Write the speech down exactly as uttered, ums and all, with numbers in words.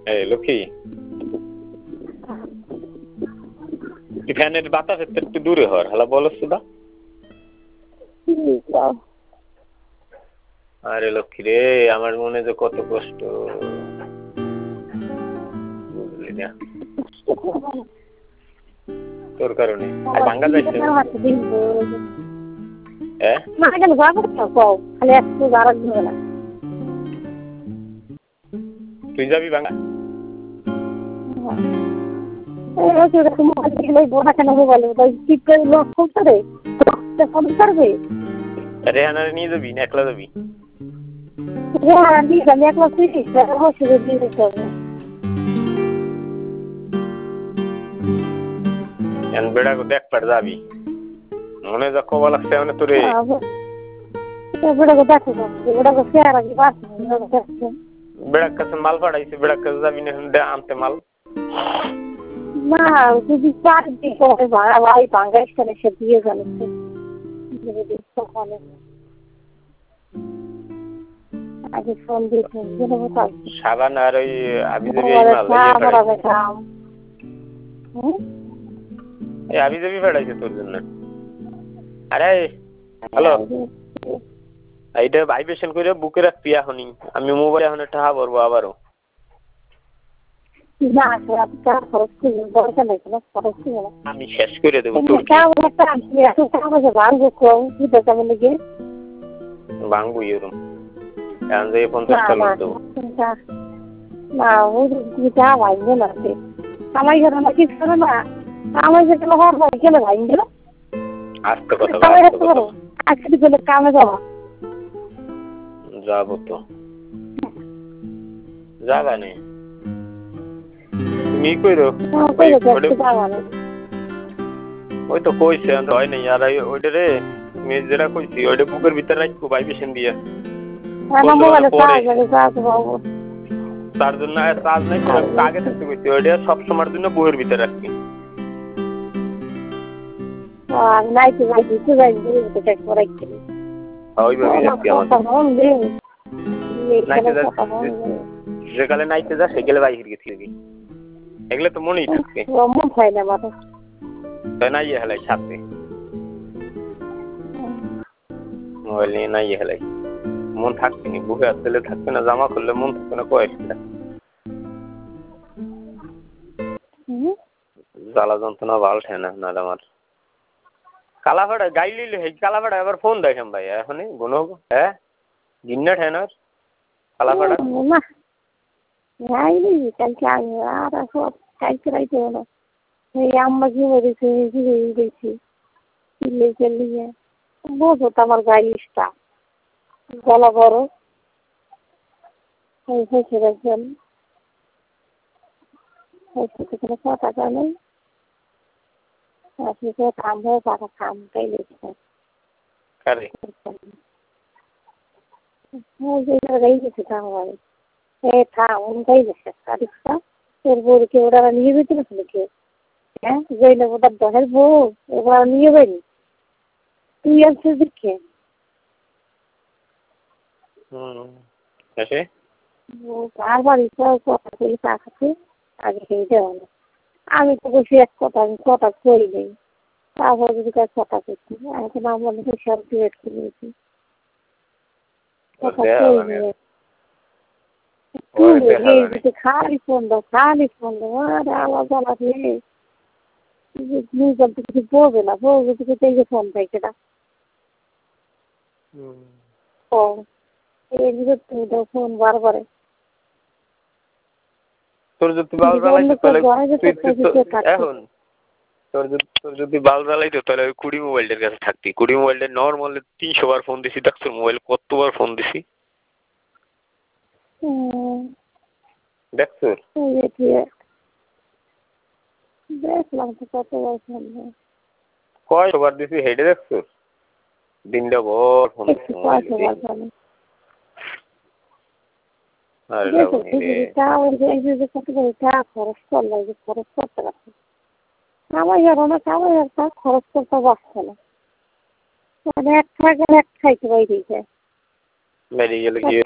এই লক্ষ্মী ফ্যানের বাতাস একটু দূরে হর হালা বলস দা আরে লক্ষ্মী রে আমার মনে যে কত কষ্ট বুঝলি না তোর কারণে আর ভাঙ্গা যাইছে হ্যাঁ না কেন যাবো কও খালি একটু যারা দিবে না তুই যাবি ভাঙ্গা এই যে এরকম মোবাইল দিলে বোনা কেন মোবাইল ওই ঠিক করে লক করতে রে তো ফোন করবে রেহানারে নিয়ে যাবি না একলা যাবি হ্যাঁ দি আমি একলা তুই হচ্ছে দিয়ে করবে এন বেড়া কো দেখ পার যাবি মনে যা কবা লাগছে মানে তোরে বেড়া কো দেখো বেড়া কো শেয়ার আগে বাস বেড়া কাছে মাল পাঠাইছে বেড়া কাছে যাবি না আনতে মাল না যদি চার দিন করে ভাড়া ভাই বাঙ্গাইশ করে সে দিয়ে জানিস আগে ফোন দিয়ে সাবান আর ওই আবি যাবি এই আবি যাবি পাঠাইছে তোর জন্য আরে হ্যালো এইটা ভাইব্রেশন করে বুকে রাখবি এখনই আমি মোবাইল এখন টাকা ভরবো আবারও আমি শেষ করে দেবো ভাঙবো এরকম এখন যে পঞ্চাশটা লোক দেবো না ওই যা ভাঙবে না কামাই করে না কিছু করে না কামাই যে গেলে হওয়ার পর গেলে ভাঙবে না আস্তে কথা আজকে গেলে কামে যাওয়া যাবো তো যাবা নেই তুমি কইরো ওই তো কইছে হয় নাই আর ওইটা রে তুমি যেটা কইছি ওইটা বুকের ভিতরে রাখবো ভাইব্রেশন দিয়ে তার জন্য চার্জ নাই আগে থাকতে কইছি ওইটা সব সময়ের জন্য বুকের ভিতরে রাখবি যেকালে নাইতে যা সেকালে বাইরে গেছি এগুলো তো মনেই থাকছে নাই হেলাই ছাড়তে মোবাইল নিয়ে নাই হেলাই মন থাকছে না বুকে আসলে থাকছে না জামা করলে মন থাকছে না কয়েকটা জ্বালা যন্ত্রণা ভালো ঠে না না আমার কালাফাড়া গাই লিলে কালাফাড়া এবার ফোন দেখাম ভাই এখন গুণ হ্যাঁ গিন্না ঠেনার কালাফাড়া কালকে রাইতে হলো এই আম্মা কি বলেছে দেখছি চলিয়ে বোঝো তো আমার গাড়িটা গলা বড় রাখবেন কোনো টাকা নেই আপনি তো কাম হয়ে টাকা কামটাই লেগেছে গেছে কাম বাড়ি এই থাম উনটাই গেছে তারিখটা তোর বউকে ওরা নিয়ে যেতে পারছিল কে হ্যাঁ জৈন ওটার দশের বউ ওরা নিয়ে যায়নি তুই আসছিস দেখে আর বাড়িতে কথা বলি টাকাতে আগে খেয়ে দেওয়া না আমি তো বসে এক কথা আমি কথা করি নেই তারপর যদি কাজ কথা করছি আমি তো নাম বলে সব ডিলেট করে দিয়েছি কথা করি নিয়ে খালি ফোন দাও খালি ফোন দাও আরে আওয়াজ জ্বালা দিয়ে কিছু বলবে না বলবে কিছু দেখে ফোন দেয় সেটা ও এই তুমি দাও ফোন বারবারে তোর যদি বাল জ্বালাইতো তাহলে এখন তোর যদি তোর যদি বাল জ্বালাইতো তাহলে ওই কুড়ি মোবাইলটার কাছে থাকতি কুড়ি মোবাইলটা নর্মাল তিনশো বার ফোন দিছি দেখছো মোবাইল কতবার ফোন দিছি দেখছো দেখলাম তো কতবার ফোন কয়বার দিছি হেডে দেখছো দিনটা ভর ফোন দিছি খরচ করলে খরচ করতে পারছি কামাই আর না কামাই আর তা খরচ করতে পারছে না মানে এক টাকা এক খাইতে বাইরে যায় বাইরে গেলে কি